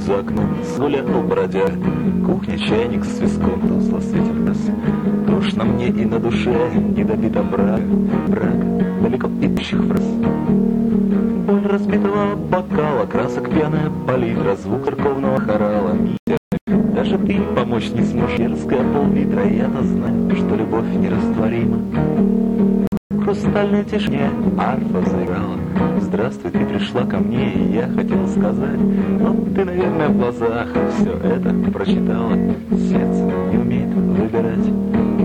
за окном гулял бродяг. Кухня, чайник с виском, тускло светит нас. Тошно мне и на душе, не добита брак. Брак далеко идущих фраз. Боль разбитого бокала, красок пьяная палитра, звук церковного хорала. Даже ты помочь не сможешь, дерзкая пол-литра. Я-то знаю, что любовь нерастворима. В хрустальной тишине арфа заиграла. Здравствуй, ты пришла ко мне, и я хотел сказать, но ты, наверное, в глазах все это прочитала. Сердце не умеет выбирать.